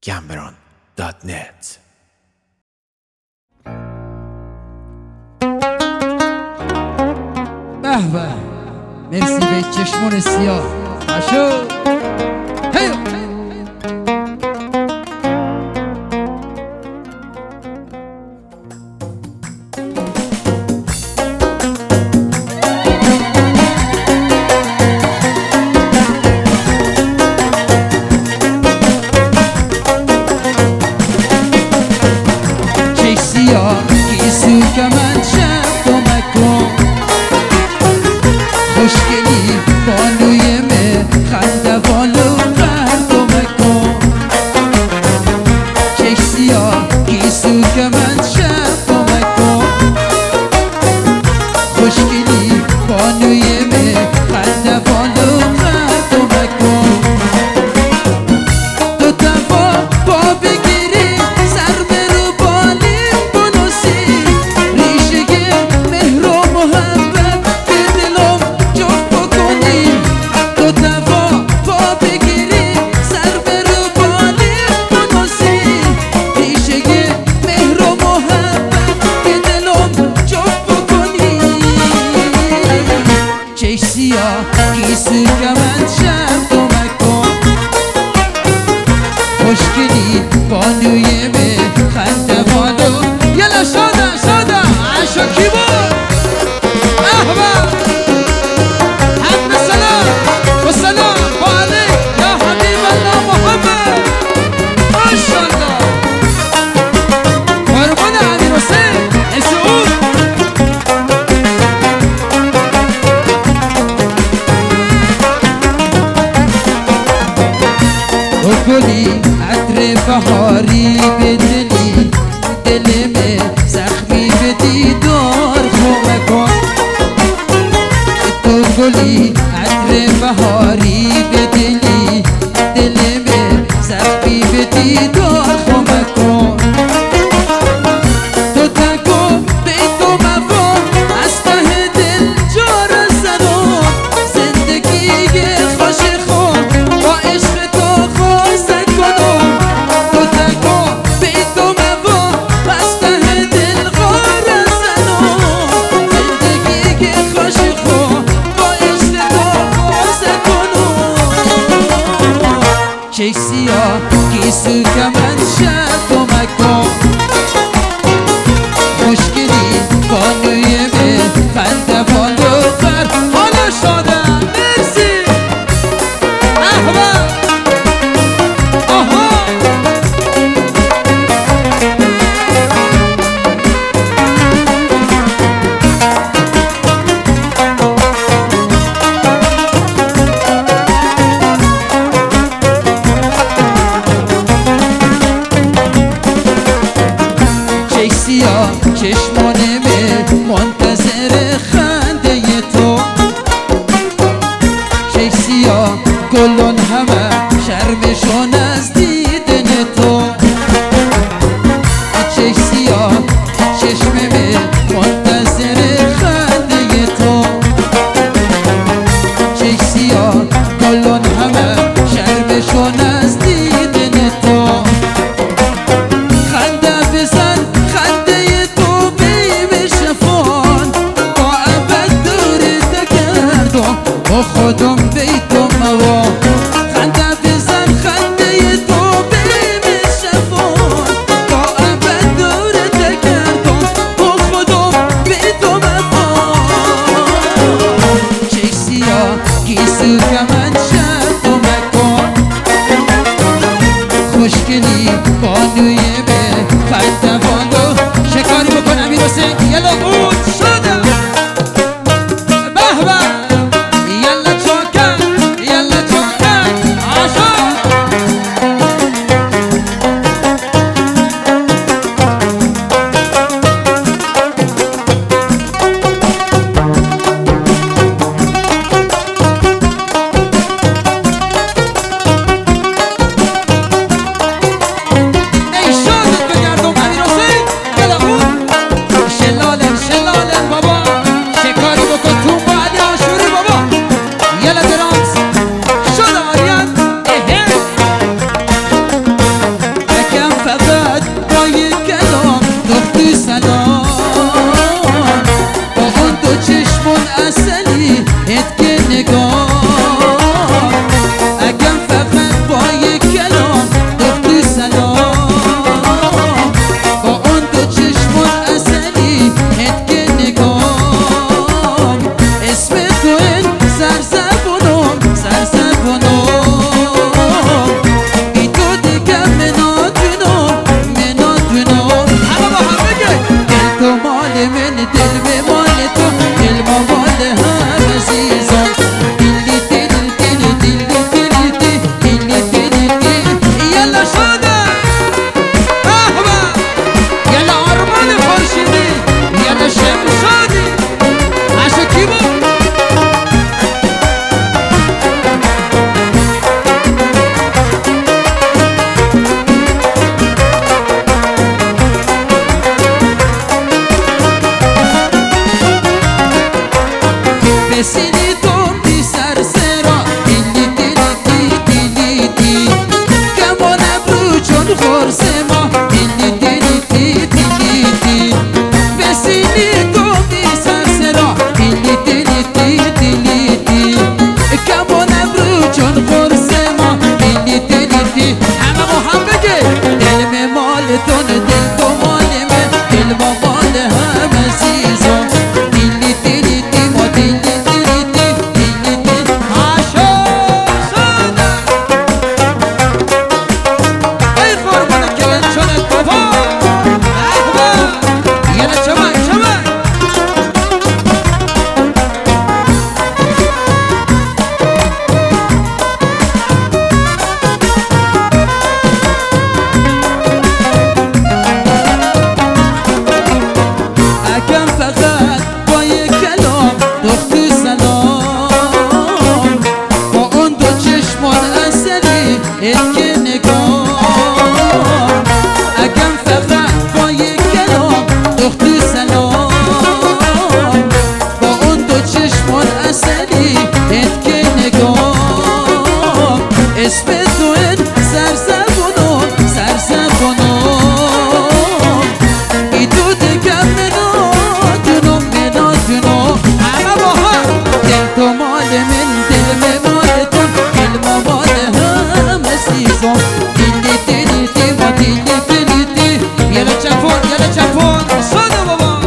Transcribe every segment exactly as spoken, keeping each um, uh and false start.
گمبران دات نت. به به، مرسی به چشمون سیاه اشو هیو. چش سیاه کیسو که من شب تو مکن خوشگلی بانوی مه خنده بالو قرد و مکن. چش سیاه کیسو که من شب تو مکن خوشگلی بانوی مه خنده بالو قرد و مکن. دو تفا با بگیری سر برو بالیم بنوسی ریشه مهر و محبت به دلم جفت بکنی. دو تفا با بگیری سر برو بالیم بنوسی ریشه مهر و محبت به دلم جفت بکنی. چش سیاه کیسو که من شب تو مکن خوشگلی بانوی به خنده بالو. یلا شادا شادا عشا کی بود؟ احبا حمد سلام و سلام و علیک یا حبیب الله محمد. ماشالله قربان امیر حسین اسعود. تو گلی عطر بهاری به دلی دل میں زخمی به دیدار خو مکن. تو گلی عطر بهاری به دلی دل میں زخمی به دیدار خو مکن. تو تکو به تو مفا از ته دل جار زنم زندگی خوش خود با عشق تو خواسته کنم. تو تکو به تو مفا از ته دل غار زنم زندگی خوش خود با عشق تو خواسته کنم. چش سیاه کیسو که من شب تو مکن خوشگلی بانوی به خنده بالو قرد. حالا شادم مرسی احبا آها. چش سیاه چشمانه به منتظر خنده تو. چش سیاه گلون همه شرمشون از دیدن تو. چش سیاه چشمه به منتظر خنده تو. چش سیاه گلون همه شرمشون از دیدن تو. خنده بزن خنده تو بیم شفان تا ابد دورت کردم با خودم بیتم موا. خنده بزن خنده تو بیم شفان تا ابد دورت کردم با خودم بیتم موا. چش سیاه کیسو که من شب تو مکن خوشگلی بانوی به خنده بالو. شکاری بکن امیر حسین. یلا بود شده به به. یلا چاکن یلا چاکن آشا. ای شادت بگردم امیر چون خورس ما دیلی دیلی دی دیلی دی بسیلی تو بی سرسرا دیلی دیلی دی دیلی دی کمون ابرو چون خورس ما دیلی دیلی دی همه با هم بگه دل می مالتون دل تو مال من دل با مال همه عزیزم دیلی دیلی دی ما دیلی دیلی دی دیلی دی عاشق شده ای قربان کلن چونه بابا احبا یه چمک چمک اکم فقط با یک کلام دختو سلام با اون دو چشمان اصلی الک نگاه اکم فقط با یک کلام دختو سلام با اون دو چشمان اصلی الک نگاه اسم تو این سرزبونو سرزبونو ای تو دکم منادونو منادونو همه با هم دل تو مال من دل می مالتون دل ما مال هم عزیزم دیلی دیلی دی ما دیلی دیلی دی یه چپون یه چپون صدا بابا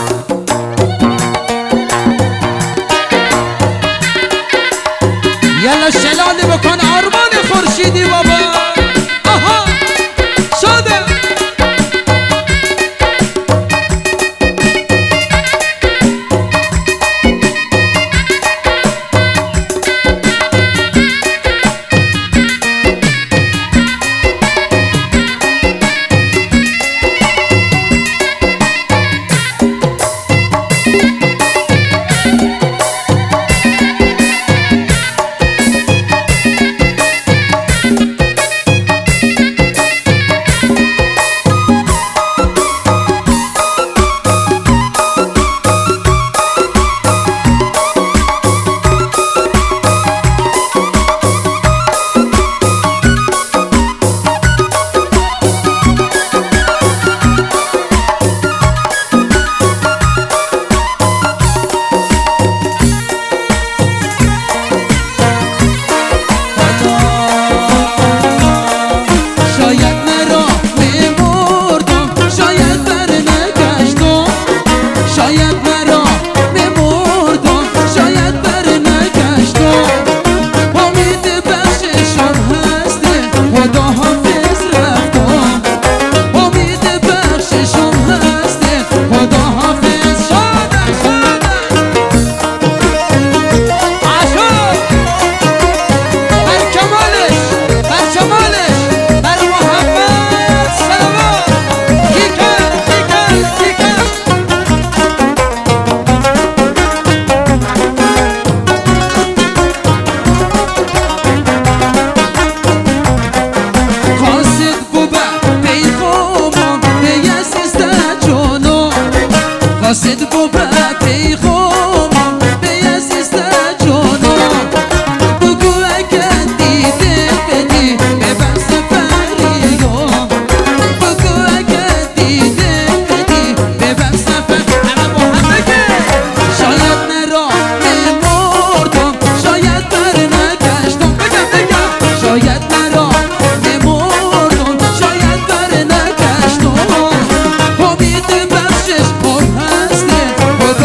یلا شلاله بکن آرمان خورشیدی بابا آها شده شاید مرا میمردم شاید بر نگشتم شاید مرا میمردم شاید بر نگشتم امید بخششم هسته خدا حافظ رفتم امید بخششم هسته خدا حافظ شده شده عاشق بر کمالش بر جمالش بر محمد سلامات کیکر کیکر کیکر قاصد بوبا پیغامم به عزیزت جانم قاصد بوبا پیغامم به عزیزت جانم بگو اگر دیده بدی ببر سفریام بگو اگر دیده بدی ببر سفر همه با هم بگه شاید مرا میمردم شاید بر نگشتم بگم بگم شاید مرا میمردم شاید بر نگشتم امید بخشش هم هسته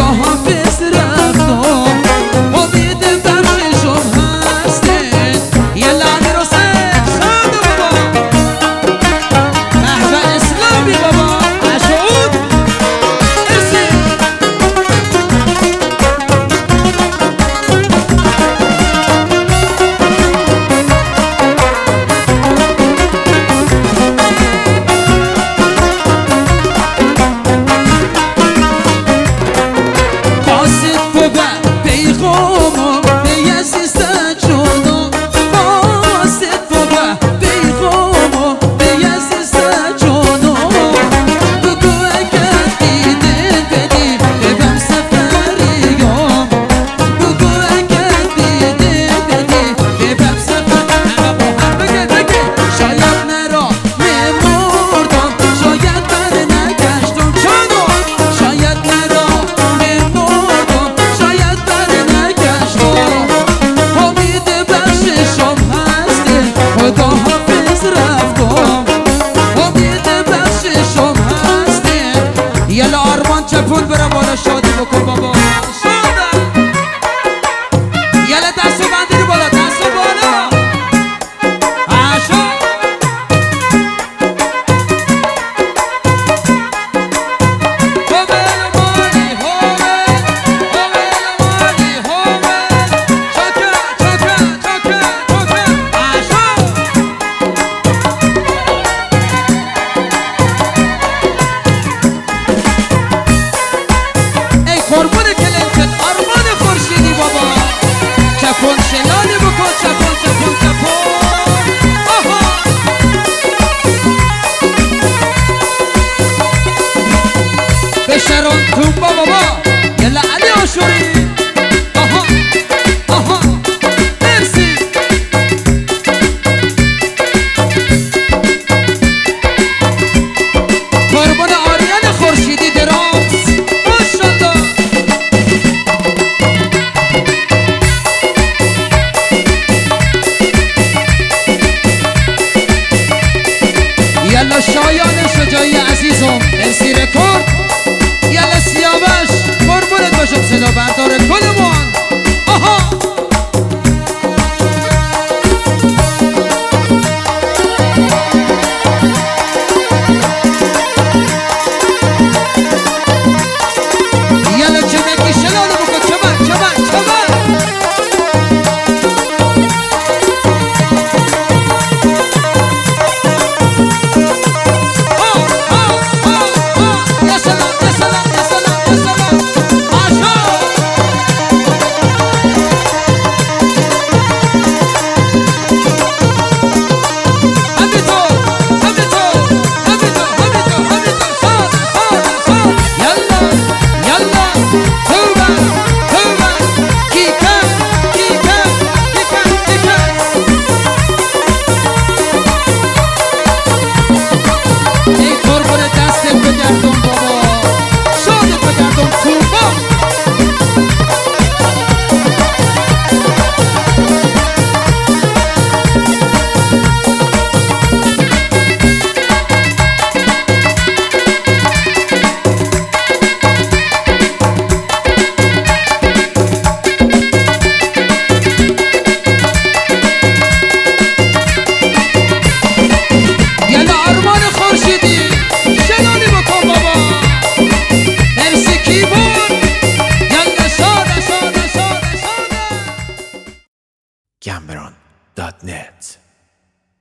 تومبا بابا یلا علی آشوری آها آها مرسی قربان آریان خورشیدی درامز ماشالله یلا شایان شجاعی عزیزم مرسی رکورد یلا سیاوش قربونت باشم صدا بردار کلمان آها